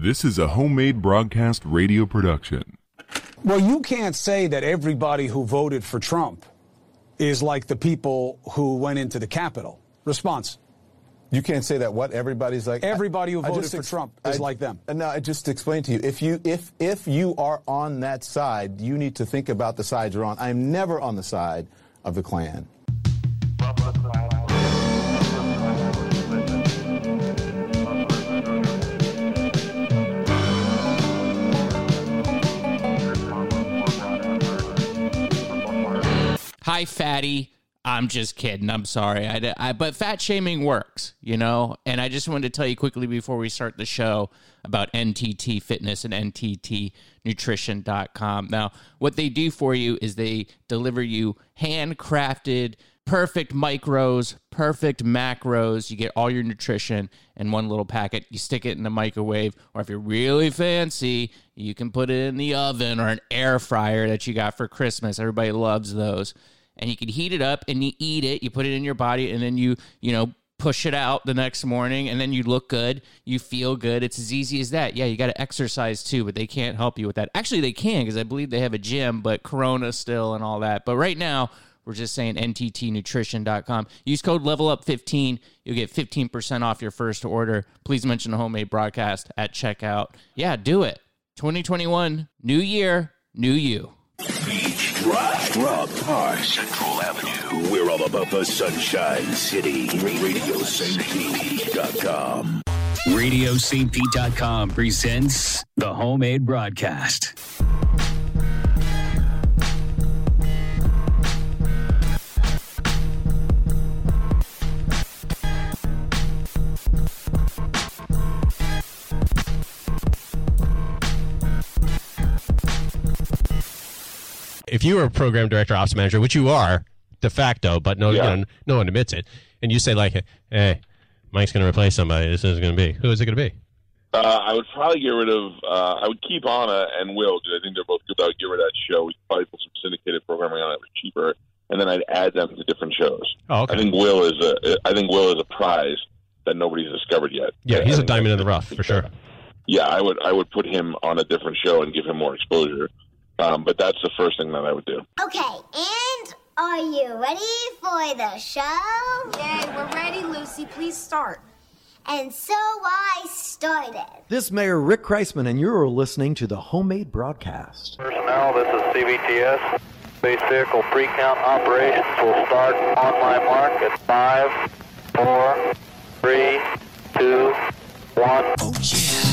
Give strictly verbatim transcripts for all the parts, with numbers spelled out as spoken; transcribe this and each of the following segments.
This is a homemade broadcast radio production. Well, you can't say that everybody who voted for Trump is like the people who went into the Capitol. Response. You can't say that what everybody's like. Everybody who I, voted I for ex- Trump is I, like them. No, I just explained to you. If you if if you are on that side, you need to think about the side you're on. I'm never on the side of the Klan. Hi, fatty. I'm just kidding. I'm sorry. I, I, but fat shaming works, you know? And I just wanted to tell you quickly before we start the show about N T T Fitness and N T T Nutrition dot com. Now, what they do for you is they deliver you handcrafted, perfect micros, perfect macros. You get all your nutrition in one little packet. You stick it in the microwave, or if you're really fancy, you can put it in the oven or an air fryer that you got for Christmas. Everybody loves those. And you can heat it up and you eat it. You put it in your body and then you, you know, push it out the next morning and then you look good. You feel good. It's as easy as that. Yeah, you got to exercise too, but they can't help you with that. Actually, they can because I believe they have a gym, but Corona still and all that. But right now, we're just saying N T T Nutrition dot com. Use code level up fifteen. You'll get fifteen percent off your first order. Please mention the homemade broadcast at checkout. Yeah, do it. twenty twenty-one, new year, new you. Beach Drive, Rob Car, Central Avenue. We're all about the Sunshine City. Radio Saint Pete dot com. Radio Saint Pete dot com presents the homemade broadcast. If you were a program director, ops manager, which you are de facto, but no, yeah. you know, no one admits it, and you say like, "Hey, Mike's going to replace somebody. This is going to be who is it going to be?" Uh, I would probably get rid of. Uh, I would keep Anna and Will because I think they're both good. I would get rid of that show. We could probably put some syndicated programming on it for cheaper, and then I'd add them to different shows. Oh, okay. I think Will is a. I think Will is a prize that nobody's discovered yet. Yeah, he's a diamond in the rough for sure. Yeah, I would. I would put him on a different show and give him more exposure. Um, but that's the first thing that I would do. Okay, and are you ready for the show? Yay, we're ready, Lucy. Please start. And so I started. This is Mayor Rick Kreisman, and you're listening to the homemade broadcast. Personnel, this is C B T S. Space vehicle pre-count operations will start on my mark at five, four, three, two, one. Oh, yeah.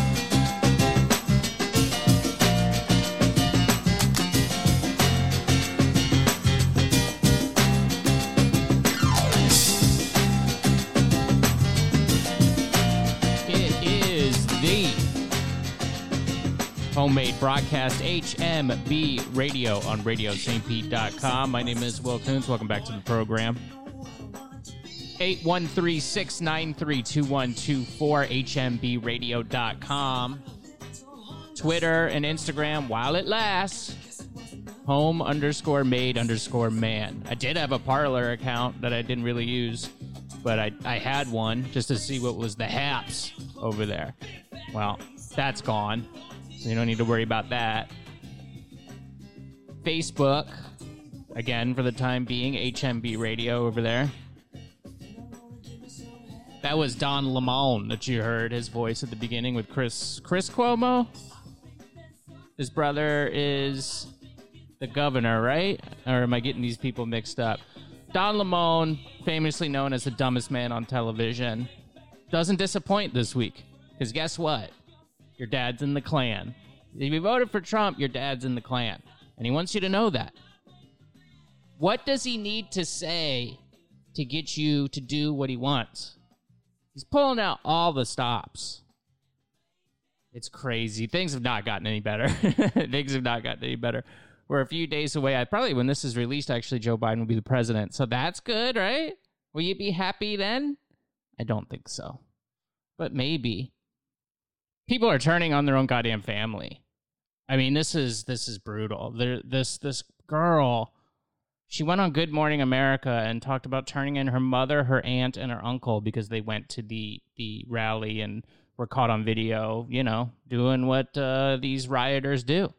Homemade broadcast, H M B Radio on Radio Saint Pete dot com. My name is Will Coons. Welcome back to the program. eight one three, six nine three, two one two four, H M B radio dot com. Twitter and Instagram, while it lasts. Home underscore made underscore man. I did have a Parler account that I didn't really use, but I, I had one just to see what was the haps over there. Well, that's gone. So you don't need to worry about that. Facebook, again, for the time being, H M B Radio over there. That was Don Lemon that you heard, his voice at the beginning with Chris Chris Cuomo. His brother is the governor, right? Or am I getting these people mixed up? Don Lemon, famously known as the dumbest man on television, doesn't disappoint this week. Because guess what? Your dad's in the Klan. If you voted for Trump, your dad's in the Klan. And he wants you to know that. What does he need to say to get you to do what he wants? He's pulling out all the stops. It's crazy. Things have not gotten any better. Things have not gotten any better. We're a few days away. I probably, when this is released, actually, Joe Biden will be the president. So that's good, right? Will you be happy then? I don't think so. But maybe. People are turning on their own goddamn family. I mean, this is this is brutal. There, this this girl, she went on Good Morning America and talked about turning in her mother, her aunt, and her uncle because they went to the the rally and were caught on video, you know, doing what uh, these rioters do.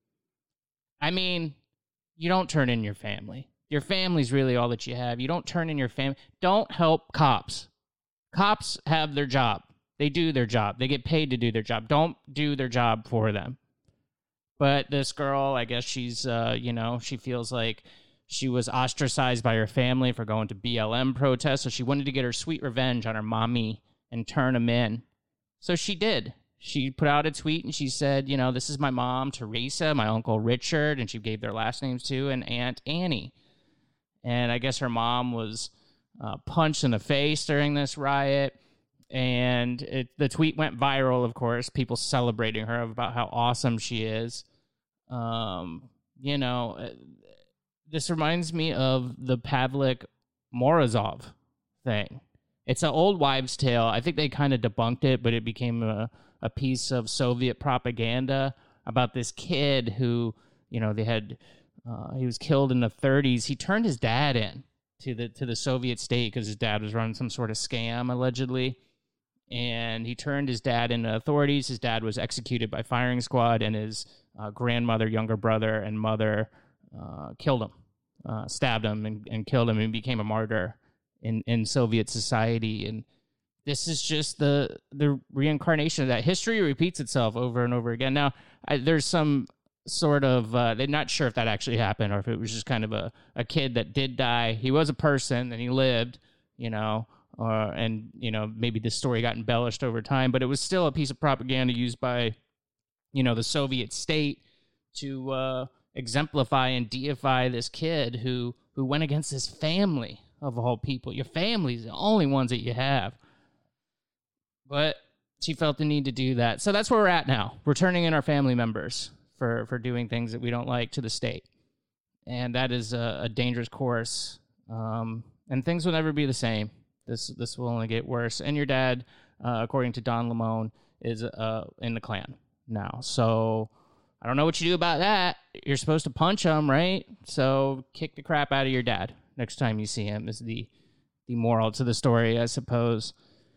I mean, you don't turn in your family. Your family's really all that you have. You don't turn in your family. Don't help cops. Cops have their job. They do their job. They get paid to do their job. Don't do their job for them. But this girl, I guess she's, uh, you know, she feels like she was ostracized by her family for going to B L M protests, so she wanted to get her sweet revenge on her mommy and turn them in. So she did. She put out a tweet and she said, you know, this is my mom, Teresa, my uncle Richard, and she gave their last names to, and Aunt Annie. And I guess her mom was uh, punched in the face during this riot. And it, the tweet went viral, of course, people celebrating her about how awesome she is. Um, you know, this reminds me of the Pavlik Morozov thing. It's an old wives' tale. I think they kind of debunked it, but it became a, a piece of Soviet propaganda about this kid who, you know, they had, uh, he was killed in the thirties. He turned his dad in to the to the Soviet state because his dad was running some sort of scam, allegedly. And he turned his dad into authorities. His dad was executed by firing squad, and his uh, grandmother, younger brother, and mother uh, killed him, uh, stabbed him, and, and killed him, and became a martyr in, in Soviet society. And this is just the the reincarnation of that. History repeats itself over and over again. Now, I, there's some sort of, uh, they're not sure if that actually happened or if it was just kind of a, a kid that did die. He was a person, and he lived, you know, Uh, and, you know, maybe this story got embellished over time, but it was still a piece of propaganda used by, you know, the Soviet state to uh, exemplify and deify this kid who, who went against his family, of all people. Your family's the only ones that you have. But she felt the need to do that. So that's where we're at now. We're turning in our family members for, for doing things that we don't like to the state. And that is a, a dangerous course. Um, and things will never be the same. This this will only get worse. And your dad, uh, according to Don Lemon, is uh, in the Klan now. So I don't know what you do about that. You're supposed to punch him, right? So kick the crap out of your dad next time you see him is the, the moral to the story, I suppose.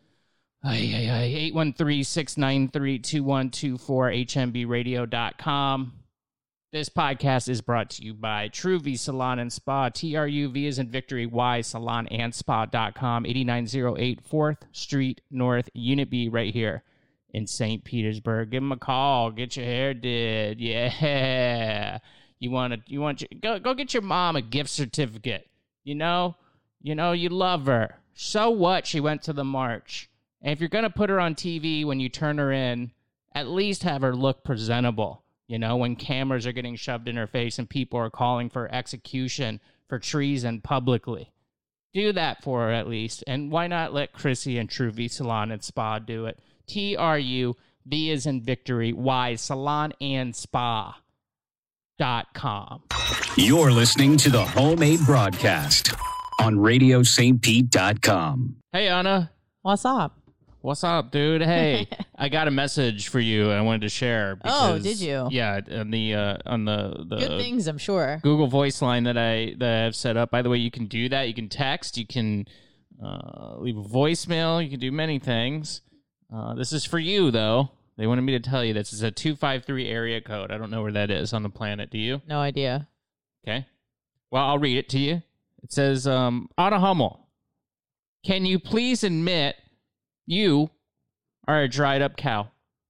eight one three, six nine three, two one two four, H M B radio dot com. This podcast is brought to you by True V Salon and Spa. T R U V is in Victory, Y, salon and spa dot com, eighty-nine oh eight fourth Street North, Unit B, right here in Saint Petersburg. Give them a call. Get your hair did. Yeah. You want to, you want, your, go, go get your mom a gift certificate. You know, you know, you love her. So what? She went to the march. And if you're going to put her on T V when you turn her in, at least have her look presentable. You know, when cameras are getting shoved in her face and people are calling for execution for treason publicly. Do that for her at least. And why not let Chrissy and True V Salon and Spa do it? T R U V is in Victory, Y, salon and spa dot com. You're listening to the Homemade Broadcast on radio st pete dot com. Hey, Anna. What's up? What's up, dude? Hey, I got a message for you I wanted to share. Because, oh, did you? Yeah, on the uh, on the, the good things, I'm sure. Google Voice line that I that I've set up. By the way, you can do that. You can text. You can uh, leave a voicemail. You can do many things. Uh, this is for you, though. They wanted me to tell you this is a two five three area code. I don't know where that is on the planet. Do you? No idea. Okay. Well, I'll read it to you. It says, um, Anna Hummel, can you please admit you are a dried up cow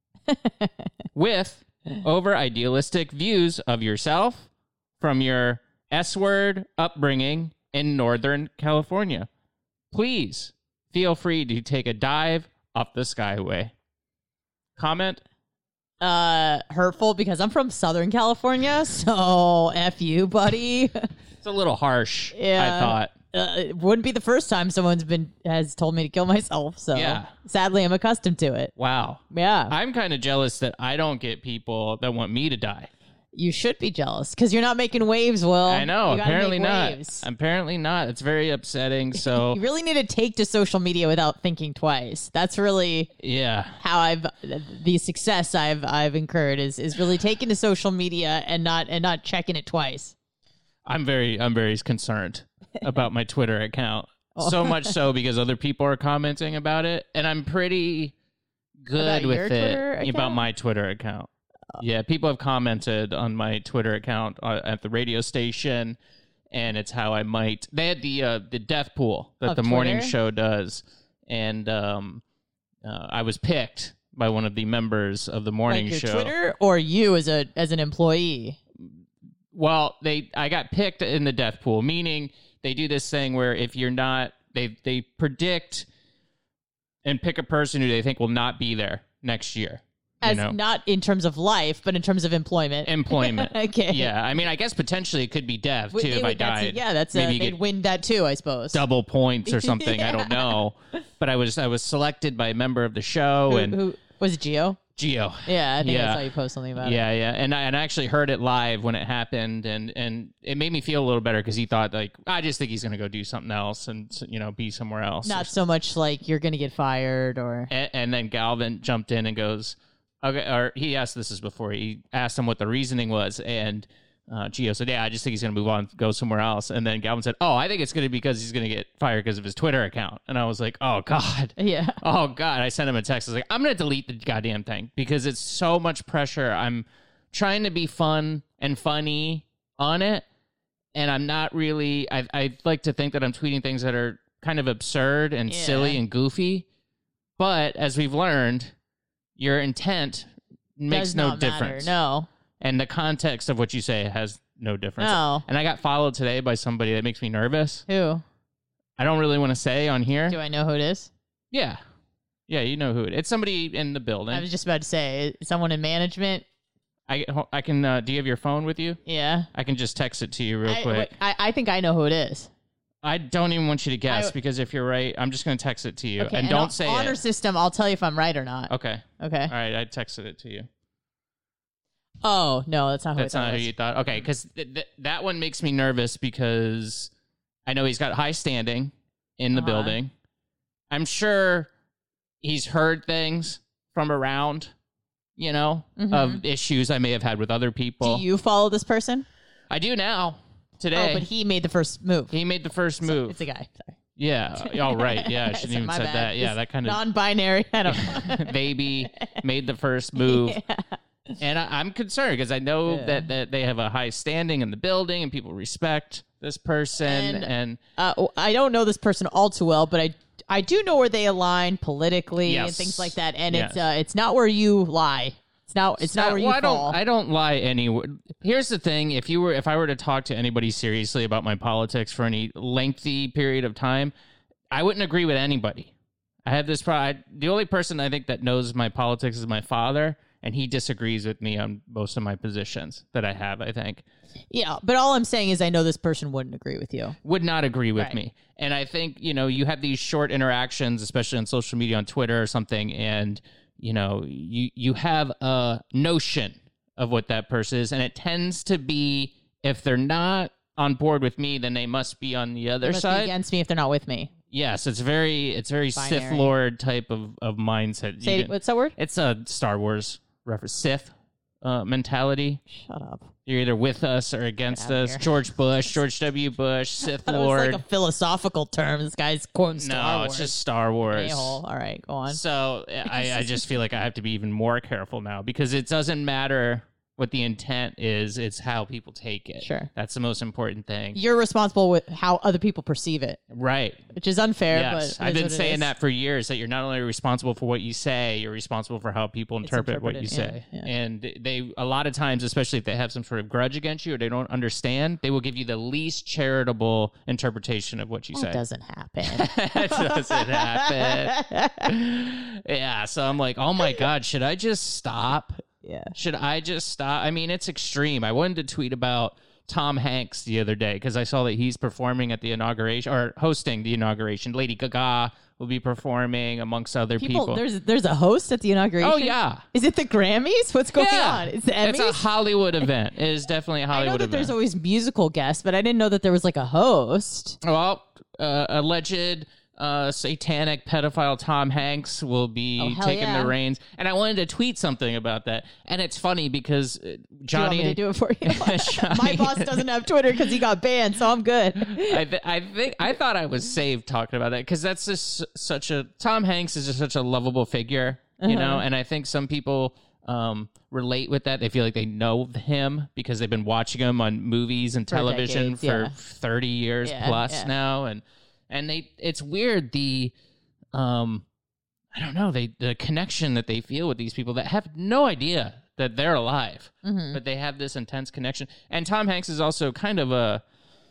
with over idealistic views of yourself from your S-word upbringing in Northern California. Please feel free to take a dive off the skyway. Comment? Uh, hurtful because I'm from Southern California, so F you, buddy. It's a little harsh, yeah. I thought. Uh, it wouldn't be the first time someone's been has told me to kill myself, so yeah. Sadly I'm accustomed to it. Wow. Yeah. I'm kind of jealous that I don't get people that want me to die. You should be jealous because you're not making waves, Will. I know. You apparently not. Waves. Apparently not. It's very upsetting. So you really need to take to social media without thinking twice. That's really yeah how I've the success I've I've incurred is is really taking to social media and not and not checking it twice. I'm very I'm very concerned about my Twitter account. So much so because other people are commenting about it, and I'm pretty good About with your it Twitter about account? my Twitter account. Yeah, people have commented on my Twitter account uh, at the radio station, and it's how I might. They had the uh, the death pool that Of the morning Twitter? show does, and um, uh, I was picked by one of the members of the morning Like your show. Twitter or you as a as an employee? Well, they I got picked in the death pool, meaning they do this thing where if you're not, they they predict and pick a person who they think will not be there next year. You As know? not in terms of life, but in terms of employment. Employment. Okay. Yeah, I mean, I guess potentially it could be death Wait, too they if I would- that's- died. Yeah, that's Maybe uh, you they'd get win that too, I suppose. double points or something. I Yeah. don't know. But I was I was selected by a member of the show, Who, and who was it? Gio? Gio. Yeah, I think Yeah. I saw you post something about Yeah, it. yeah, and I, and I actually heard it live when it happened, and, and it made me feel a little better because he thought like I just think he's gonna go do something else and you know be somewhere else. Not so much like you're gonna get fired or. And, and then Galvin jumped in and goes, okay, or he asked this is before he asked him what the reasoning was, and uh, Gio said, yeah, I just think he's gonna move on, go somewhere else. And then Galvin said, oh, I think it's gonna be because he's gonna get fired because of his Twitter account. And I was like, oh god, Yeah. oh god. I sent him a text. I was like, I'm gonna delete the goddamn thing because it's so much pressure. I'm trying to be fun and funny on it, and I'm not really. I I like to think that I'm tweeting things that are kind of absurd and Yeah. silly and goofy, but as we've learned, your intent makes Does no not matter, difference. no. And the context of what you say has no difference. No. And I got followed today by somebody that makes me nervous. Who? I don't really want to say on here. Do I know who it is? Yeah. Yeah, you know who it is. It's somebody in the building. I was just about to say, someone in management. I, I can, uh, do you have your phone with you? Yeah. I can just text it to you real I, quick. wait, I, I think I know who it is. I don't even want you to guess I- because if you're right, I'm just going to text it to you. Okay, and don't on- say honor it. system. I'll tell you if I'm right or not. Okay. Okay. All right, I texted it to you. Oh no, that's not who That's I thought not it who was. you thought. Okay, because th- th- that one makes me nervous because I know he's got high standing in the Uh-huh. building. I'm sure he's heard things from around, you know, Mhm. of issues I may have had with other people. Do you follow this person? I do now. Today. Oh, but he made the first move. He made the first move. It's a guy. Sorry. Yeah. Oh, right. Yeah, I shouldn't even My said bad. that. Yeah, It's that kind of non-binary. I don't know. baby made the first move. Yeah. And I, I'm concerned because I know Yeah. that, that they have a high standing in the building and people respect this person. And, And- Uh, I don't know this person all too well, but I I do know where they align politically and Yes. things like that. And Yes. it's uh, it's not where you lie. It's not. It's, not, where you well, I fall. don't. I don't lie anywhere. Here's the thing: if you were, if I were to talk to anybody seriously about my politics for any lengthy period of time, I wouldn't agree with anybody. I have this. Pro- I, the only person I think that knows my politics is my father, and he disagrees with me on most of my positions that I have. I think Yeah, but all I'm saying is I know this person wouldn't agree with you. would not agree with Right. me. And I think, you know, you have these short interactions, especially on social media, on Twitter or something, and, you know, you, you have a notion of what that person is, and it tends to be if they're not on board with me, then they must be on the They other must be side. against me if they're not with me. Yes, it's very it's very Sith Binary. Lord type of, of mindset. You Say can- what's that word? It's a Star Wars reference. Sith uh, mentality. Shut up. You're either with us or against Get outta us. here. George Bush, George W. Bush, Sith That was Lord. like a philosophical term. This guy's quoting Star no, Wars. it's just Star Wars. A-hole. All right, go on. So I, I just feel like I have to be even more careful now because it doesn't matter what the intent is; it's how people take it. Sure. That's the most important thing. You're responsible with how other people perceive it, Right. which is unfair. Yes, but it I've is been what it saying is. that for years. That you're not only responsible for what you say, you're responsible for how people interpret what you interpreted, say. yeah, yeah. And they, a lot of times, especially if they have some sort of grudge against you or they don't understand, they will give you the least charitable interpretation of what you That say. doesn't happen. That doesn't happen. Yeah, so I'm like, oh my god, should I just stop? Yeah. Should I just stop? I mean, it's extreme. I wanted to tweet about Tom Hanks the other day because I saw that he's performing at the inauguration or hosting the inauguration. Lady Gaga will be performing amongst other People, people. there's there's a host at the inauguration. Oh, yeah. Is it the Grammys? What's going Yeah. on? It's the Emmys. It's a Hollywood event. It is definitely a I know Hollywood that event. there's always musical guests, but I didn't know that there was like a host. Well, uh, alleged uh, satanic pedophile Tom Hanks will be Oh, hell taking yeah. the reins. And I wanted to tweet something about that. And it's funny because uh, Johnny... Do you want me to do it for you? Johnny- My boss doesn't have Twitter because he got banned, so I'm good. I, th- I think I thought I was saved talking about that because that's just such a Tom Hanks is just such a lovable figure you know, Uh-huh. and I think some people um, relate with that. They feel like they know him because they've been watching him on movies and For television decades, for yeah. thirty years Yeah, plus yeah. now, and and they it's weird the um I don't know they the connection that they feel with these people that have no idea that they're alive, Mhm. but they have this intense connection. And Tom Hanks is also kind of a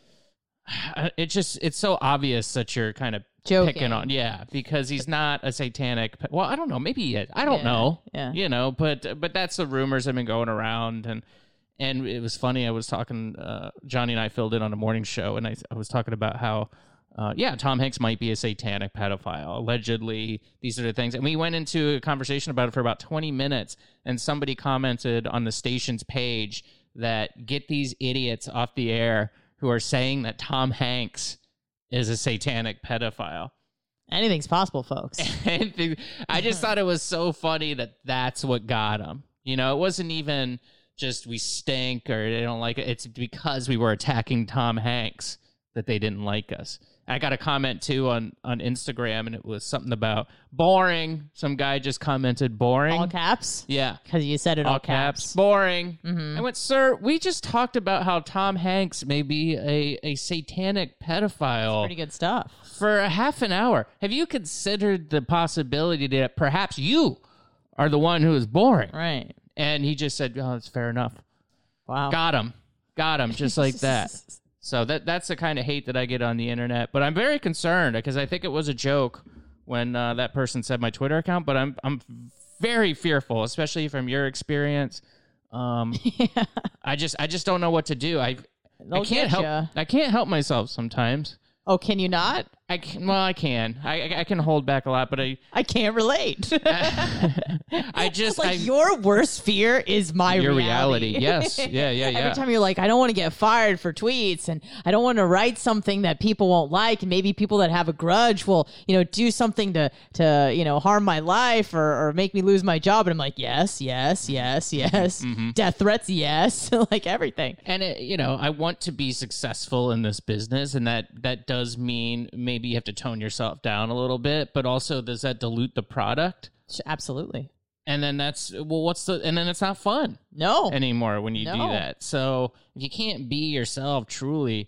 it just it's so obvious that you're kind of Joking. picking on, yeah, because he's not a satanic. Well, I don't know, maybe he is. I don't Yeah, know, yeah. you know, but but that's the rumors have been going around, and and it was funny. I was talking, uh, Johnny and I filled in on a morning show, and I I was talking about how. Uh, yeah, Tom Hanks might be a satanic pedophile. Allegedly, these are the things. And we went into a conversation about it for about twenty minutes, and somebody commented on the station's page that get these idiots off the air who are saying that Tom Hanks is a satanic pedophile. Anything's possible, folks. And I just thought it was so funny that that's what got him. You know, it wasn't even just we stink or they don't like it. It's because we were attacking Tom Hanks that they didn't like us. I got a comment too on, on Instagram, and it was something about boring. Some guy just commented boring. All caps? Yeah. Because you said it all, All caps. Boring. Mhm. I went, sir, we just talked about how Tom Hanks may be a, a satanic pedophile Pretty good stuff. for a half an hour. Have you considered the possibility that perhaps you are the one who is boring? Right. And he just said, oh, that's fair enough. Wow. Got him. Got him, just like that. So that that's the kind of hate that I get on the internet. But I'm very concerned because I think it was a joke when uh, that person said my Twitter account. But I'm I'm very fearful, especially from your experience. Um, I just I just don't know what to do. I I They'll can't get help ya. I can't help myself sometimes. Oh, can you not? I can, well, I can. I, I I can hold back a lot, but I I can't relate. I just like I, your worst fear is my your reality. reality. Yes. Yeah. Yeah. Yeah. Every time you're like, I don't want to get fired for tweets, and I don't want to write something that people won't like, and maybe people that have a grudge will, you know, do something to to you know harm my life or, or make me lose my job. And I'm like, yes, yes, yes, yes. Mhm. Death threats, yes, like everything. And it, you know, I want to be successful in this business, and that that does mean maybe you have to tone yourself down a little bit, but also does that dilute the product? Absolutely. And then that's well, what's the? And then it's not fun No. anymore when you do No. that. So if you can't be yourself truly,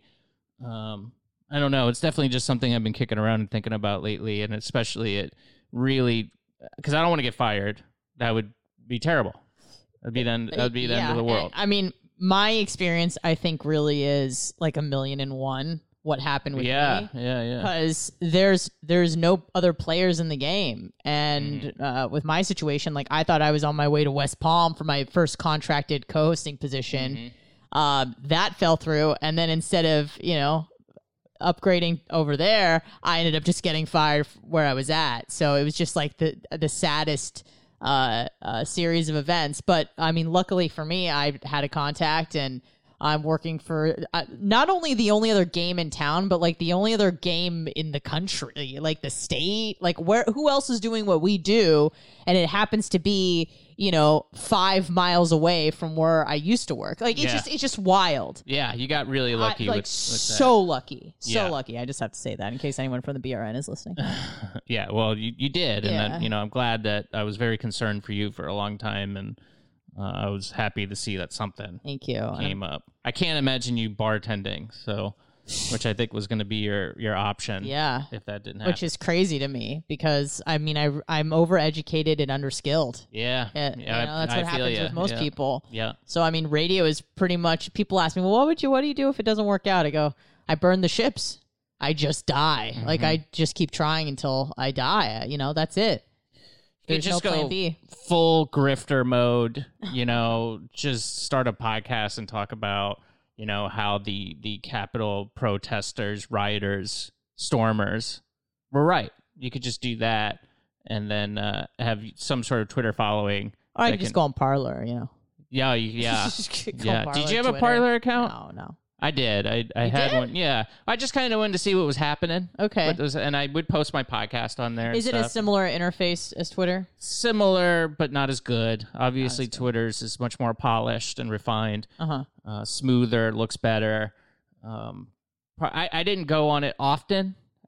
um, I don't know. It's definitely just something I've been kicking around and thinking about lately, and especially it really because I don't want to get fired. That would be terrible. That'd be then. That'd be the end of the world. I mean, my experience, I think, really is like a million and one. What happened with Yeah, me? yeah, yeah. Because there's there's no other players in the game, and Mm-hmm. uh, with my situation, like I thought I was on my way to West Palm for my first contracted co-hosting position. Mm-hmm. Um, that fell through, and then instead of you know upgrading over there, I ended up just getting fired where I was at. So it was just like the the saddest uh, uh, series of events. But I mean, luckily for me, I had a contact, and I'm working for uh, not only the only other game in town, but like the only other game in the country, like the state, like where, who else is doing what we do? And it happens to be, you know, five miles away from where I used to work. Like it's Yeah. just, it's just wild. Yeah, you got really lucky I, like with, with that. so lucky, so Yeah. lucky. I just have to say that in case anyone from the B R N is listening. Yeah, well, you, you did, and Yeah. then, you know, I'm glad that I was very concerned for you for a long time, and uh, I was happy to see that something Thank you. came up. I can't imagine you bartending, so which I think was going to be your your option. Yeah. if that didn't happen. Which is crazy to me because I mean I I'm overeducated and underskilled. yeah, Yeah, yeah, you know, that's I, what I feel happens ya. with most Yeah. people. Yeah, So I mean, radio is pretty much. People ask me, "Well, what would you? What do you do if it doesn't work out?" I go, "I burn the ships. I just die. Mm-hmm. Like I just keep trying until I die. You know, that's it. You There's just no plan go B." full grifter mode. You know, just start a podcast and talk about you know how the the Capitol protesters, rioters, stormers were right. You could just do that, and then uh, have some sort of Twitter following. Or I that could just can- go on Parlor. You know. Yeah, you- yeah, Just go yeah. Parler, Did you have a Twitter. Parler account? No, no. I did. I I You had did? one. Yeah, I just kind of wanted to see what was happening. Okay. What was, and I would post my podcast on there. Is and it a stuff. similar interface as Twitter? Similar, but not as good. Obviously, Twitter's is much more polished and refined, Uh-huh. uh, smoother, looks better. Um, pro- I, I didn't go on it often.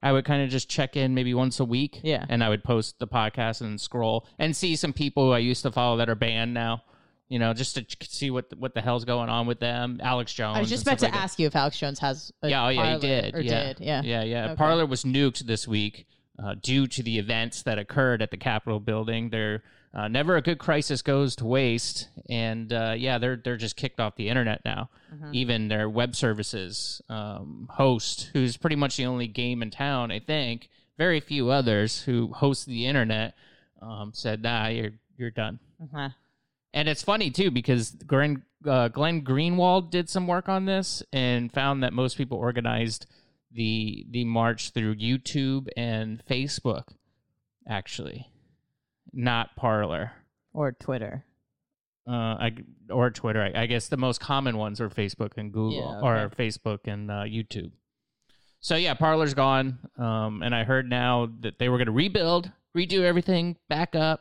I would kind of just check in maybe once a week. Yeah. And I would post the podcast and scroll and see some people who I used to follow that are banned now. You know, just to ch- see what the, what the hell's going on with them. Alex Jones. I was just about to ask you if Alex Jones has a Yeah, oh yeah, he Parler did. Or yeah. did, yeah. Yeah, yeah. Okay. Parler was nuked this week uh, due to the events that occurred at the Capitol building. They're uh, never a good crisis goes to waste, and uh, yeah, they're they're just kicked off the internet now. Mhm. Even their web services um, host, who's pretty much the only game in town, I think. Very few others who host the internet um, said, "Nah, you're you're done." Uh-huh. And it's funny, too, because Glenn, uh, Glenn Greenwald did some work on this and found that most people organized the the march through YouTube and Facebook, actually, not Parler. Or Twitter. Uh, I, or Twitter. I, I guess the most common ones are Facebook and Google, Yeah, or okay. Facebook and uh, YouTube. So, yeah, Parler's gone. Um, and I heard now that they were going to rebuild, redo everything, back up.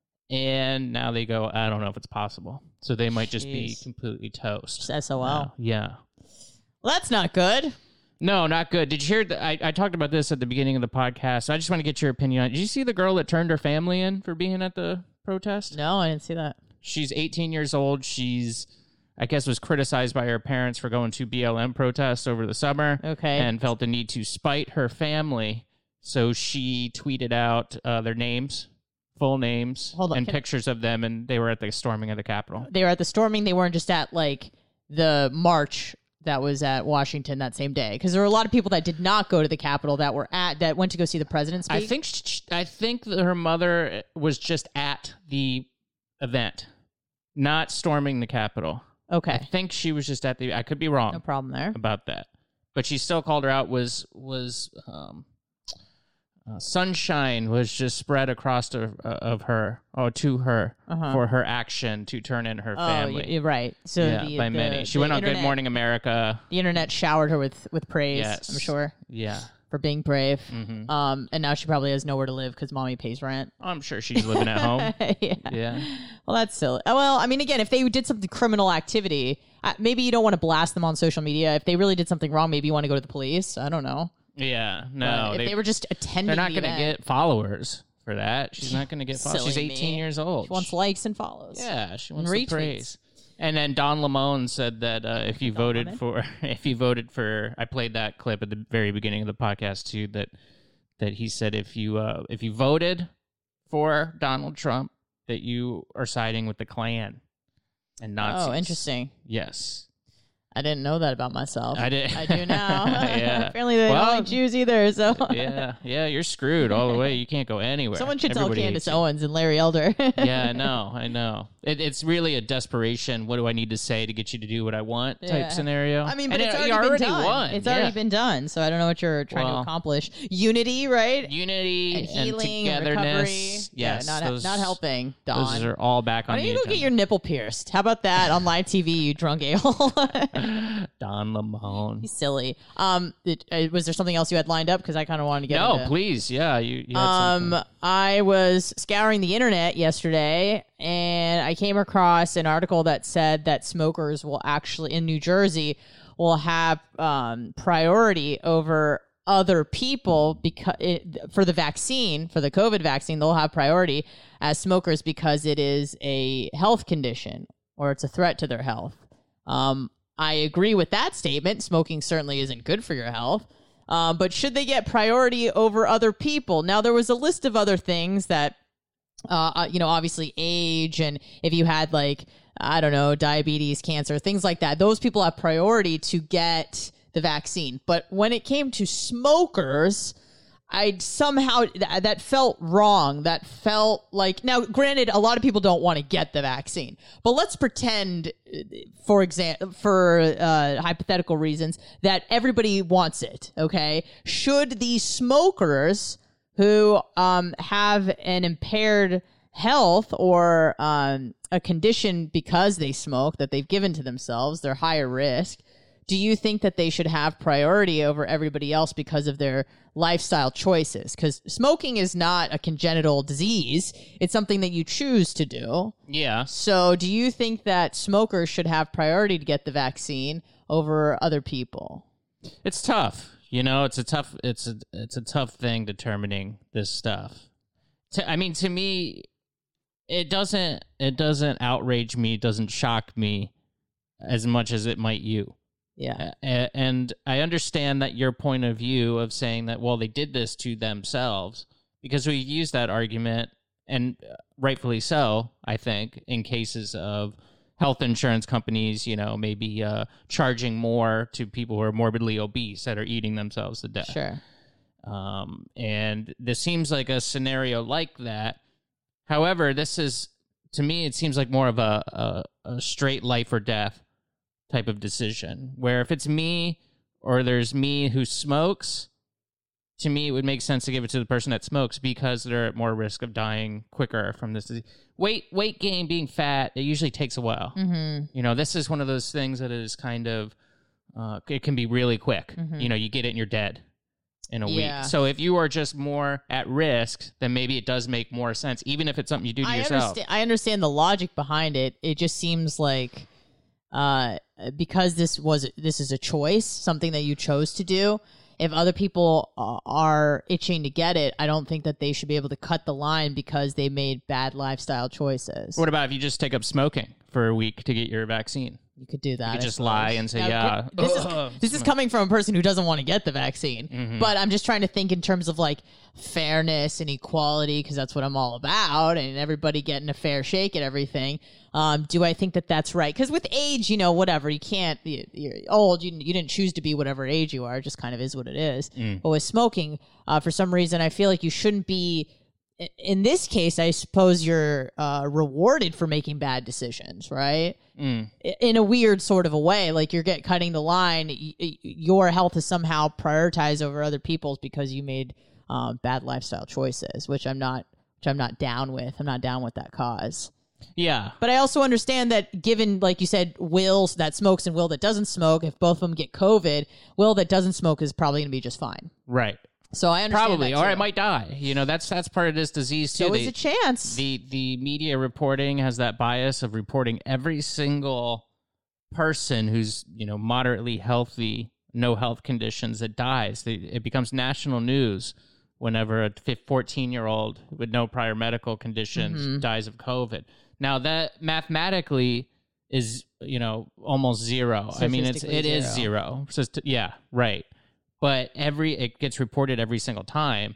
And now they go, I don't know if it's possible. So they might just be Jeez. completely toast. Just S O L. Uh, yeah. Well, that's not good. No, not good. Did you hear that? I, I talked about this at the beginning of the podcast. I just want to get your opinion on it. Did you see the girl that turned her family in for being at the protest? No, I didn't see that. She's eighteen years old. She's, I guess, was criticized by her parents for going to B L M protests over the summer. Okay. And felt the need to spite her family. So she tweeted out uh, their names. Full names Hold on, and can- pictures of them, and they were at the storming of the Capitol. They were at the storming. They weren't just at, like, the march that was at Washington that same day. Because there were a lot of people that did not go to the Capitol that were at, that went to go see the president speak. I think sh- I think that her mother was just at the event, not storming the Capitol. Okay. I think she was just at the. I could be wrong. No problem there. About that, but she still called her out. Was was um, uh, sunshine was just spread across to, uh, of her or to her Uh-huh. for her action to turn in her Oh, family. you're right. So yeah, the, by the- many. She the went on Good internet- Morning America. The internet showered her with, with praise, Yes. I'm sure. Yeah. For being brave. Mhm. Um, and now she probably has nowhere to live because mommy pays rent. I'm sure she's living at home. yeah. Yeah. Well, that's silly. Oh, well, I mean, again, if they did something criminal activity, uh, maybe you don't want to blast them on social media. If they really did something wrong, maybe you want to go to the police. I don't know. Yeah, But no. if they, were just attending, They're not the going to event, get followers for that. She's not going to get followers. She's silly eighteen me. years old. She wants likes and follows. Yeah, she And wants the retweets. praise. And then Don Lemon said that uh, if you voted Lemon? for, if you voted for, I played that clip at the very beginning of the podcast too. That that he said if you uh, if you voted for Donald Trump, that you are siding with the Klan and Nazis. Oh, interesting. Yes. I didn't know that about myself. I did. I do now. Yeah. Apparently they Well, don't like Jews either. So yeah, yeah, you're screwed all the way. You can't go anywhere. someone should Everybody tell hates Candace you. Owens and Larry Elder. Yeah, I know, I know. It, it's really a desperation. What do I need to say to get you to do what I want? Yeah. Type scenario. I mean, but And it's it- already, you been already done. won. It's yeah. already been done. So I don't know what you're trying Well- to accomplish. Unity, right? Unity and healing and and recovery. togetherness. Yes, yeah, not, those, not helping. Don. Those are all back on Why don't the you go agenda. get your nipple pierced? How about that on live T V, you drunk a-hole? Don Lemon. He's silly. Um, it, uh, was there something else you had lined up? Because I kind of wanted to get No, into... please. Yeah, you. you had Um, something. I was scouring the internet yesterday, and I came across an article that said that smokers will actually in New Jersey will have um, priority over other people because it, for the vaccine, for the COVID vaccine, they'll have priority as smokers because it is a health condition or it's a threat to their health. Um, I agree with that statement. Smoking certainly isn't good for your health. Um, but should they get priority over other people? Now, there was a list of other things that, uh, uh, you know, obviously age, and if you had, like, I don't know, diabetes, cancer, things like that, those people have priority to get the vaccine. But when it came to smokers, I somehow, th- that felt wrong. That felt like, now, granted, a lot of people don't want to get the vaccine, but let's pretend, for example, for uh, hypothetical reasons, that everybody wants it, okay? Should these smokers who um, have an impaired health or um, a condition because they smoke that they've given to themselves, they're higher risk, do you think that they should have priority over everybody else because of their lifestyle choices? Because smoking is not a congenital disease. It's something that you choose to do. Yeah. So do you think that smokers should have priority to get the vaccine over other people? It's tough. You know, it's a tough it's a it's a tough thing determining this stuff. To, I mean, to me, it doesn't it doesn't outrage me, it doesn't shock me as much as it might you. Yeah. A- and I understand that your point of view of saying that, well, they did this to themselves, because we've used that argument, and rightfully so, I think, in cases of health insurance companies, you know, maybe uh, charging more to people who are morbidly obese that are eating themselves to death. Sure. Um, and this seems like a scenario like that. However, this is, to me, it seems like more of a, a, a straight life or death type of decision, where if it's me or there's me who smokes, to me, it would make sense to give it to the person that smokes because they're at more risk of dying quicker from this disease. Weight, weight gain, being fat, it usually takes a while. Mm-hmm. You know, this is one of those things that is kind of, uh, it can be really quick. Mhm. You know, you get it and you're dead in a Yeah. week. So if you are just more at risk, then maybe it does make more sense, even if it's something you do to I yourself. understand, I understand the logic behind it. It just seems like uh, because this was this is a choice, something that you chose to do. If other people uh, are itching to get it, I don't think that they should be able to cut the line because they made bad lifestyle choices. What about if you just take up smoking for a week to get your vaccine? You could do that. You I could just suppose. lie and say, Now, yeah. This is, Ugh. this is coming from a person who doesn't want to get the vaccine. Mhm. But I'm just trying to think in terms of like fairness and equality, because that's what I'm all about, and everybody getting a fair shake at everything. Um, do I think that that's right? Because with age, you know, whatever, you can't, you, you're old, you, you didn't choose to be whatever age you are. It just kind of is what it is. Mm. But with smoking, uh, for some reason, I feel like you shouldn't be. In this case, I suppose you're uh, rewarded for making bad decisions, right? Mm. In a weird sort of a way, like you're get cutting the line. Y- y- your health is somehow prioritized over other people's because you made um, bad lifestyle choices, which I'm not, which I'm not down with. I'm not down with that cause. Yeah. But I also understand that given, like you said, Will that smokes and Will that doesn't smoke, if both of them get COVID, Will that doesn't smoke is probably going to be just fine. Right. So I understand Probably, that or too. it might die. You know, that's that's part of this disease too. So They- is a chance. The the media reporting has that bias of reporting every single person who's, you know, moderately healthy, no health conditions that dies. They, it becomes national news whenever a fourteen-year-old with no prior medical conditions Mhm. dies of COVID. Now that mathematically is, you know, almost zero. I mean, it's it Statistically is zero. zero. So it's- yeah, right. But every it gets reported every single time.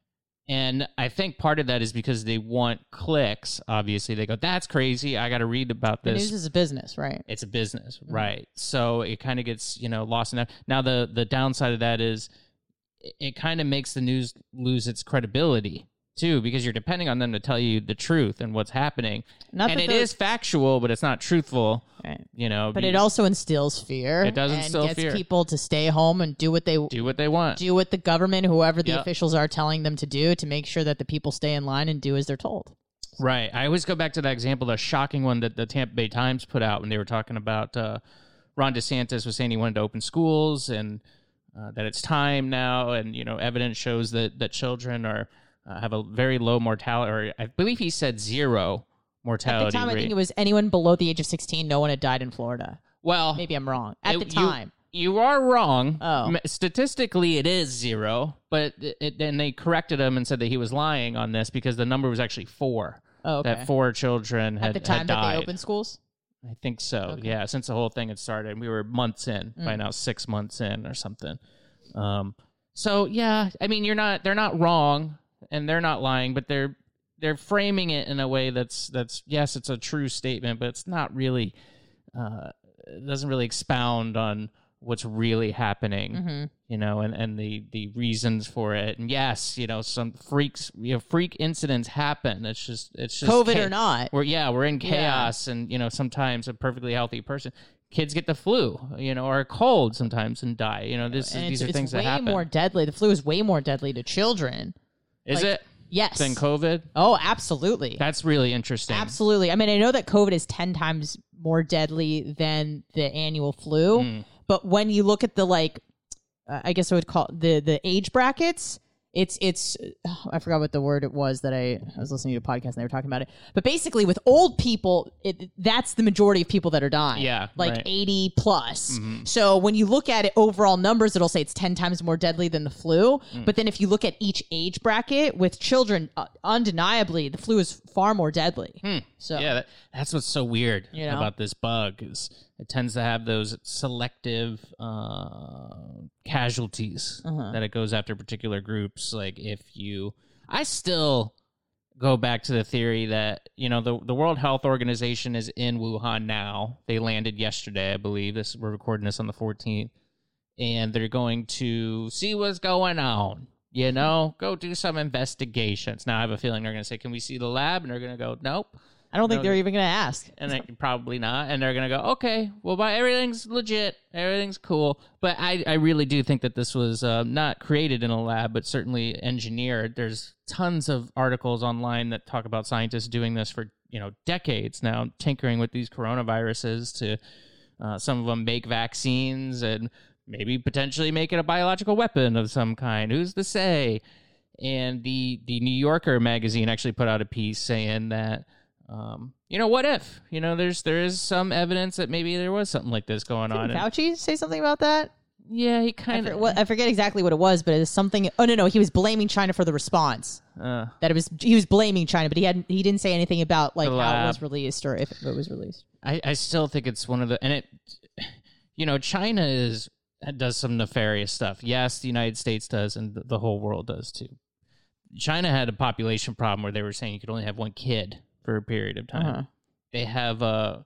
And I think part of that is because they want clicks. Obviously, they go, that's crazy. I got to read about The this. news is a business, right? It's a business, right? So it kind of gets, you know, lost in that. Now, the, the downside of that is it, it kind of makes the news lose its credibility, too, because you're depending on them to tell you the truth and what's happening. Not and that it they're- is factual, but it's not truthful, Right. you know. But be- it also instills fear. It does and instill gets fear. people to stay home and do what they do what they want. do what the government, whoever the Yep. officials are telling them to do, to make sure that the people stay in line and do as they're told. Right. I always go back to that example, the shocking one that the Tampa Bay Times put out when they were talking about uh, Ron DeSantis was saying he wanted to open schools and uh, that it's time now. And, you know, evidence shows that, that children are uh, have a very low mortality, or I believe he said zero mortality At the time, rate. I think it was anyone below the age of sixteen, no one had died in Florida. Well, maybe I'm wrong. At it- the you- time. You are wrong. Oh. M- Statistically, it is zero, but it, it, then they corrected him and said that he was lying on this because the number was actually four. Oh, okay. That four children had, At the time had that died. they opened schools? I think so. Yeah, since the whole thing had started, we were months in by Mm. now, six months in or something. Um, so yeah, I mean, you're not. They're not wrong, and they're not lying, but they're they're framing it in a way that's that's yes, it's a true statement, but it's not really. Uh, it doesn't really expound on what's really happening, Mhm. you know, and, and the, the reasons for it. And yes, you know, some freaks, you know, freak incidents happen. It's just, it's just COVID cha- or not. We're, yeah, we're in Yeah. chaos. And, you know, sometimes a perfectly healthy person, kids get the flu, you know, or a cold sometimes and die. You know, this, And these it's, are it's things way that happen. more deadly. The flu is way more deadly to children. Is Like, it? Yes. Than COVID? Oh, absolutely. That's really interesting. Absolutely. I mean, I know that COVID is ten times more deadly than the annual flu, Mm. but when you look at the like, uh, I guess I would call it the the age brackets, It's it's I forgot what the word it was that I, I was listening to a podcast and they were talking about it. But basically, with old people, it, that's the majority of people that are dying. Yeah, like right. eighty plus. Mm-hmm. So when you look at it overall numbers, it'll say it's ten times more deadly than the flu. Mm. But then if you look at each age bracket with children, uh, undeniably the flu is far more deadly. Hmm. So yeah, that, that's what's so weird You know? about this bug is it tends to have those selective uh, casualties Uh-huh. that it goes after particular groups. Like if you, I still go back to the theory that you know the the World Health Organization is in Wuhan now. They landed yesterday, I believe. This we're recording this on the fourteenth, and they're going to see what's going on. You know, go do some investigations. Now I have a feeling they're going to say, "Can we see the lab?" And they're going to go, "Nope." I don't think No, they're even going to ask. And they, probably not. And they're going to go, okay, well, by everything's legit. Everything's cool. But I, I really do think that this was uh, not created in a lab, but certainly engineered. There's tons of articles online that talk about scientists doing this for, you know, decades now, tinkering with these coronaviruses to uh, some of them make vaccines and maybe potentially make it a biological weapon of some kind. Who's to say? And the, the New Yorker magazine actually put out a piece saying that, Um, you know, what if, you know, there's, there is some evidence that maybe there was something like this going on. Didn't And- Fauci say something about that? yeah, he I, kind for, of, what, I forget exactly what it was, but it was something. Oh no, no, he was blaming China for the response. uh, That it was he was blaming China, but he hadn't he didn't say anything about like The how it lab. was released or if it was released. I, I still think it's one of the, and it, you know, China is, does some nefarious stuff. Yes, the United States does, and the, the whole world does too. China had a population problem where they were saying you could only have one kid for a period of time. Uh-huh. They have a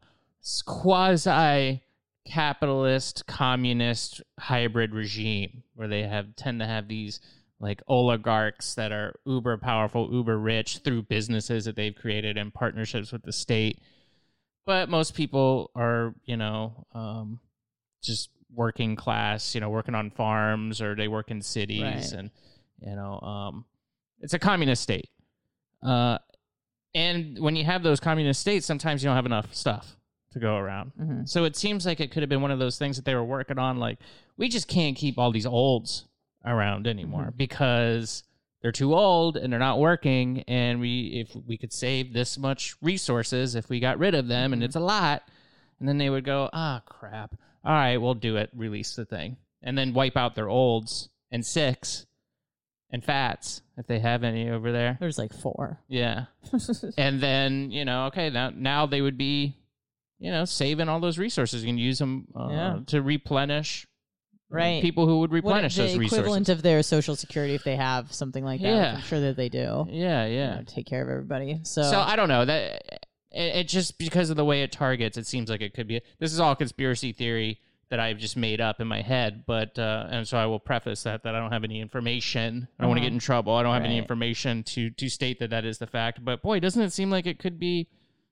quasi capitalist communist hybrid regime where they have tend to have these like oligarchs that are uber powerful, uber rich through businesses that they've created and partnerships with the state. But most people are, you know, um, just working class, you know, working on farms or they work in cities Right. and, you know, um, it's a communist state. Uh, and when you have those communist states, sometimes you don't have enough stuff to go around. Mhm. So it seems like it could have been one of those things that they were working on. Like, we just can't keep all these olds around anymore Mm-hmm. because they're too old and they're not working. And we, if we could save this much resources, if we got rid of them, and it's a lot, and then they would go, ah, crap. All right, we'll do it. Release the thing. And then wipe out their olds and sicks and fats, if they have any over there. There's like four. Yeah. And then, you know, okay, now now they would be, you know, saving all those resources. You can use them uh, Yeah. to replenish Right. people who would replenish what, those the resources. equivalent of their social security if they have something like that. which Yeah. I'm sure that they do. Yeah, You yeah. know, take care of everybody. So, So I don't know that it, it just because of the way it targets, it seems like it could be. This is all conspiracy theory that I've just made up in my head, but uh, and so I will preface that that I don't have any information. I don't want to Uh-huh. get in trouble. I don't have any Right. information to to state that that is the fact. But boy, doesn't it seem like it could be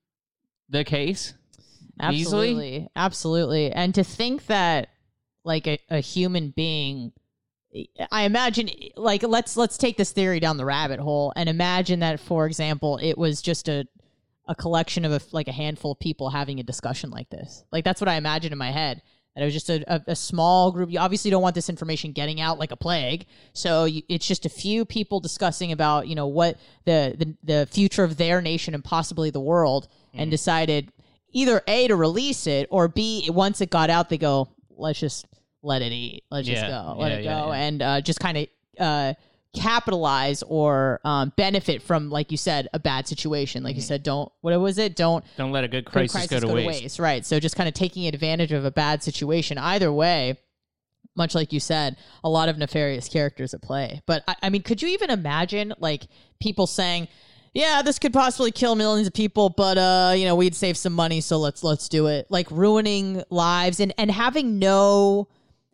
the case? Easily? absolutely, absolutely. And to think that like a, a human being, I imagine like let's let's take this theory down the rabbit hole and imagine that, for example, it was just a a collection of a, like a handful of people having a discussion like this. Like that's what I imagine in my head. That it was just a, a, a small group. You obviously don't want this information getting out like a plague. So you, it's just a few people discussing about, you know, what the, the, the future of their nation and possibly the world, and decided either A, to release it, or B, once it got out, they go, let's just let it eat. Let's just Yeah. go. Let Yeah, it yeah, go. yeah. And uh, just kind of uh, capitalize or um, benefit from, like you said, a bad situation. Like you said, don't, what was it? Don't, Don't let a good good crisis, go, to, waste. Right. So just kind of taking advantage of a bad situation. Either way, much like you said, a lot of nefarious characters at play. But I, I mean, could you even imagine like people saying, yeah, this could possibly kill millions of people, but uh, you know, we'd save some money, so let's let's do it. Like ruining lives and, and having no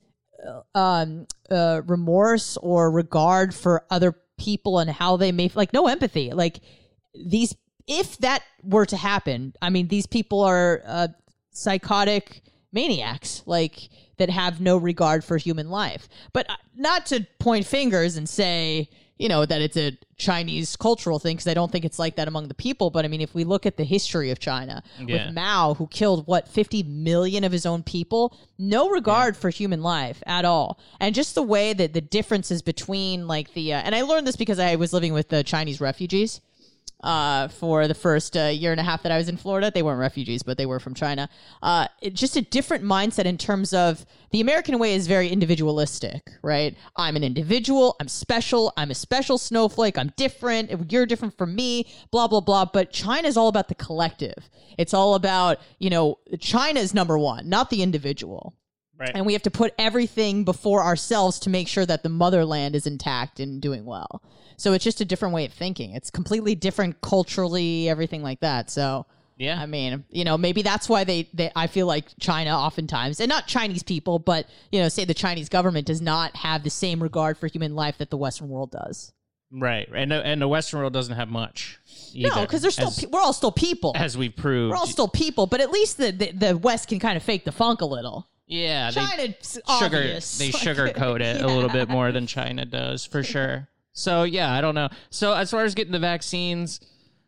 um uh remorse or regard for other people and how they may like no empathy. Like these, if that were to happen, I mean, these people are uh, psychotic maniacs, like that have no regard for human life. But uh, not to point fingers and say, you know, that it's a Chinese cultural thing, because I don't think it's like that among the people. But I mean, if we look at the history of China Yeah. with Mao, who killed, what, fifty million of his own people, no regard for human life at all. And just the way that the differences between like the, uh, and I learned this because I was living with the Chinese refugees. Uh, for the first uh, year and a half that I was in Florida. They weren't refugees, but they were from China. Uh, it, just a different mindset in terms of the American way is very individualistic, right? I'm an individual. I'm special. I'm a special snowflake. I'm different. You're different from me, blah, blah, blah. But China is all about the collective. It's all about, you know, China is number one, not the individual. Right. And we have to put everything before ourselves to make sure that the motherland is intact and doing well. So it's just a different way of thinking. It's completely different culturally, everything like that. So, yeah, I mean, you know, maybe that's why they, they I feel like China oftentimes, and not Chinese people, but, you know, say the Chinese government does not have the same regard for human life that the Western world does. Right. And the, and the Western world doesn't have much either. No, because they're still as, pe- we're all still people. As we've proved. We're all still people, but at least the, the, the West can kind of fake the funk a little. Yeah, China, they it's sugar obvious. they Like, sugarcoat it yeah. a little bit more than China does, for sure. So yeah, I don't know. So as far as getting the vaccines,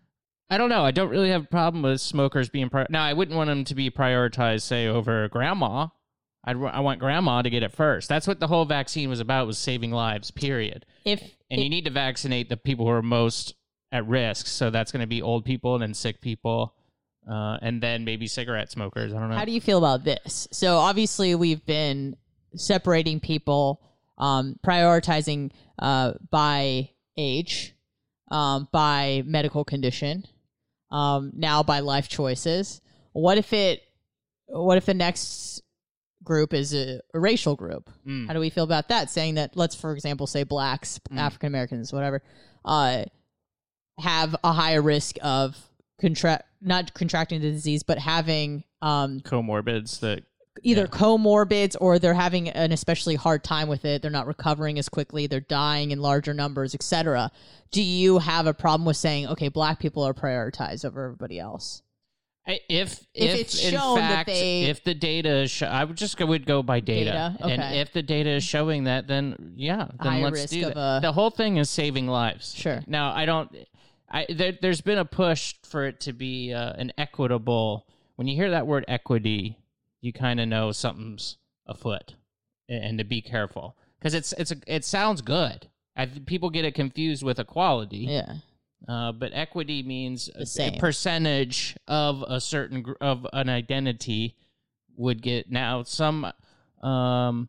I don't know. I don't really have a problem with smokers being pri- now. I wouldn't want them to be prioritized, say, over grandma. I'd, I want grandma to get it first. That's what the whole vaccine was about: was saving lives. Period. If and if, you need to vaccinate the people who are most at risk. So that's going to be old people and then sick people. Uh, and then maybe cigarette smokers. I don't know. How do you feel about this? So obviously we've been separating people, um, prioritizing uh, by age, um, by medical condition, um, now by life choices. What if it? What if the next group is a, a racial group? Mm. How do we feel about that? Saying that, let's for example say blacks, Mm. African Americans, whatever, uh, have a higher risk of contract not contracting the disease, but having um, comorbids that either yeah. comorbids or they're having an especially hard time with it. They're not recovering as quickly. They're dying in larger numbers, et cetera. Do you have a problem with saying, okay, black people are prioritized over everybody else? I- If If if, it's in shown that fact, they- if the data is, sho- I would just go would go by data, Data? and Okay. if the data is showing that, then yeah, then High let's risk do of that. a- The whole thing is saving lives. Sure. Now I don't. I there, there's been a push for it to be uh, an equitable. When you hear that word equity, you kind of know something's afoot, and, and to be careful because it's it's a, it sounds good. I, th- people get it confused with equality. Yeah. Uh, but equity means a, same. a percentage of a certain gr- of an identity would get. Now some, um,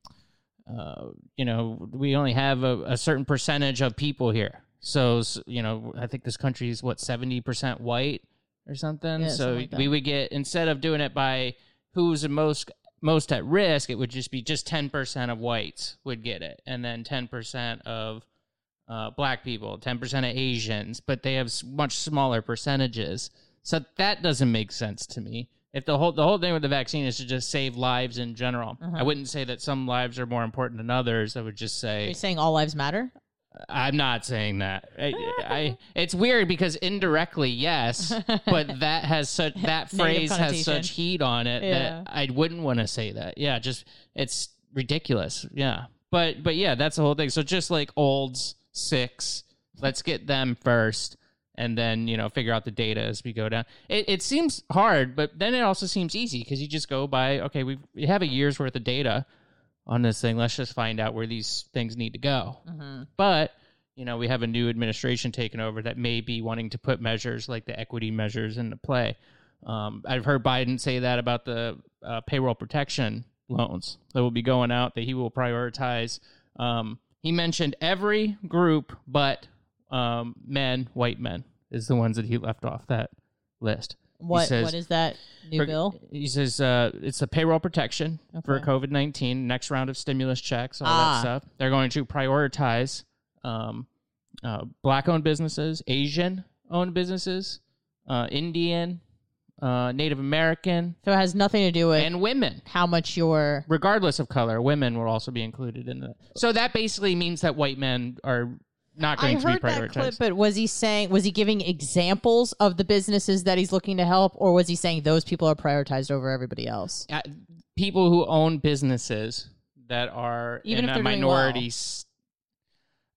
uh, you know, we only have a, a certain percentage of people here. So s- you know, I think this country is what seventy percent white or something. Yeah, so something like that. we would get, instead of doing it by who's the most most at risk, it would just be just ten percent of whites would get it, and then ten percent of uh, black people, ten percent of Asians, but they have s- much smaller percentages. So that doesn't make sense to me. If the whole the whole thing with the vaccine is to just save lives in general, Uh-huh. I wouldn't say that some lives are more important than others. I would just Are say you saying all lives matter? I'm not saying that. I, I it's weird because indirectly, yes, but that has such that Negative phrase has connotation. such heat on it Yeah. that I wouldn't want to say that. Yeah, just it's ridiculous. Yeah, but but yeah, that's the whole thing. So just like olds, six, let's get them first, and then you know figure out the data as we go down. It it seems hard, but then it also seems easy because you just go by. Okay, we we have a year's worth of data on this thing. Let's just find out where these things need to go. Mm-hmm. But, you know, we have a new administration taking over that may be wanting to put measures like the equity measures into play. Um, I've heard Biden say that about the uh, payroll protection loans that will be going out, that he will prioritize. Um, he mentioned every group but um, men, white men, is the ones that he left off that list. He What says- what is that new for- bill? He says uh, it's a payroll protection for Okay. COVID nineteen, next round of stimulus checks, all Ah. that stuff. They're going to prioritize um, uh, black-owned businesses, Asian-owned businesses, uh, Indian, uh, Native American, So it has nothing to do with and women. how much you're. Regardless of color, women will also be included in that. So that basically means that white men are not going I to be heard that prioritized. clip, but was he saying, was he giving examples of the businesses that he's looking to help, or was he saying those people are prioritized over everybody else? Uh, people who own businesses that are Even in if a they're doing minority well. s-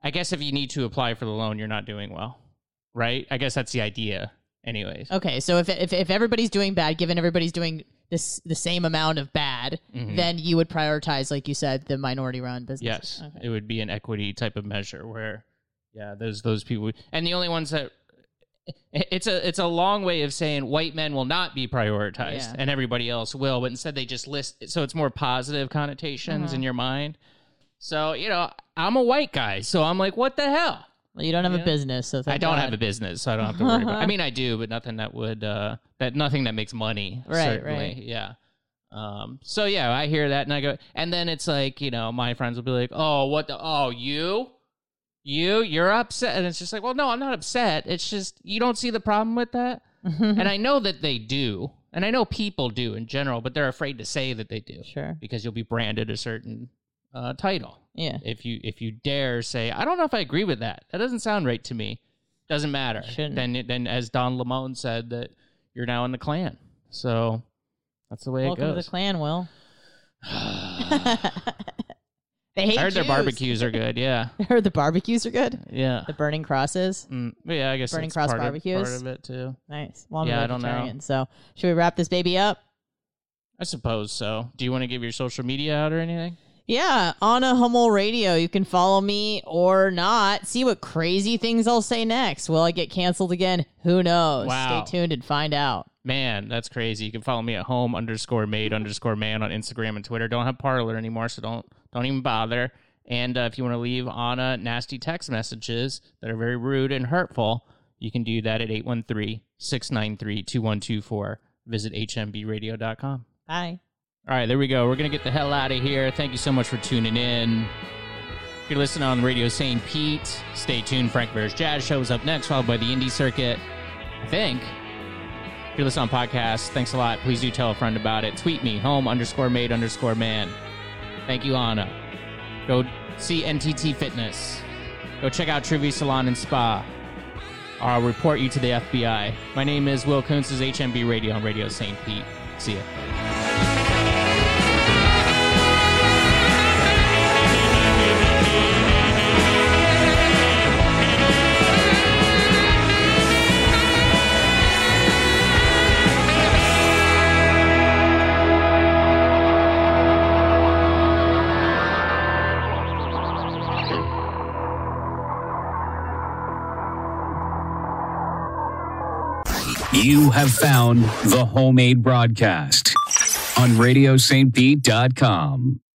I guess if you need to apply for the loan, you're not doing well, right? I guess that's the idea, anyways. Okay, so if if if everybody's doing bad, given everybody's doing this the same amount of bad, Mhm. then you would prioritize, like you said, the minority-run business. Yes, Okay. it would be an equity type of measure where, yeah, those those people, and the only ones that it's a it's a long way of saying white men will not be prioritized Yeah. and everybody else will, but instead they just list, so it's more positive connotations Mhm. in your mind. So you know, I'm a white guy, so I'm like, what the hell? Well, you don't have Yeah. a business, so thank I don't God. have a business, so I don't have to worry about. I mean, I do, but nothing that would uh, that nothing that makes money. Right, certainly. right. Yeah. Um. So yeah, I hear that, and I go, and then it's like, you know, my friends will be like, "Oh, what the? Oh, you, you, you're upset," and it's just like, well, no, I'm not upset. It's just you don't see the problem with that, and I know that they do, and I know people do in general, but they're afraid to say that they do, Sure. because you'll be branded a certain uh, title. Yeah. If you if you dare say, I don't know if I agree with that. That doesn't sound right to me. Doesn't matter. Shouldn't. Then then as Don Lemon said, that you're now in the Klan. So that's the way Welcome it to goes. the Klan, Will. They hate I heard their Jews. barbecues are good. Yeah. I heard the barbecues are good. Yeah. The burning crosses. Mm, yeah, I guess Burning that's Cross part barbecues. Of, part of it too. Nice. Well, I'm Yeah, a I don't know. vegetarian, so should we wrap this baby up? I suppose so. Do you want to give your social media out or anything? Yeah, on a Hummel Radio. You can follow me or not. See what crazy things I'll say next. Will I get canceled again? Who knows? Wow. Stay tuned and find out. Man, that's crazy. You can follow me at home underscore made underscore man on Instagram and Twitter. Don't have Parler anymore, so don't don't even bother. And uh, if you want to leave Anna nasty text messages that are very rude and hurtful, you can do that at eight one three, six nine three, two one two four. Visit h m b radio dot com. Bye. All right, there we go. We're going to get the hell out of here. Thank you so much for tuning in. If you're listening on Radio Saint Pete, stay tuned. Frank Bear's Jazz Show is up next, followed by the Indie Circuit, I think. If you're listening on podcasts, thanks a lot. Please do tell a friend about it. Tweet me, home underscore made underscore man. Thank you, Anna. Go see N T T Fitness. Go check out Trivia Salon and Spa. Or I'll report you to the F B I. My name is Will Kuntz. This is H M B Radio on Radio Saint Pete. See ya. You have found the Homemade Broadcast on radio saint pete dot com.